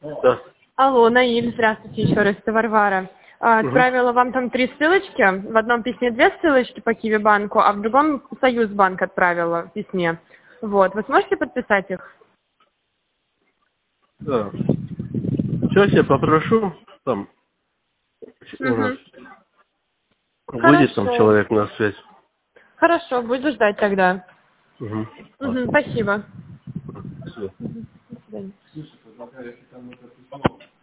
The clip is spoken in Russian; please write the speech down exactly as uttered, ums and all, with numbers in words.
Да. Алло, Наиль, здравствуйте еще раз, это Варвара. А, Угу. Отправила вам там три ссылочки. В одном письме две ссылочки по Киви-банку, а в другом Союзбанк отправила в письме. Вот, вы сможете подписать их? Да. Сейчас я попрошу, там у нас Угу. выйдет там Хорошо. человек на связь. Хорошо, буду ждать тогда. Угу. Угу, спасибо. Все. До свидания.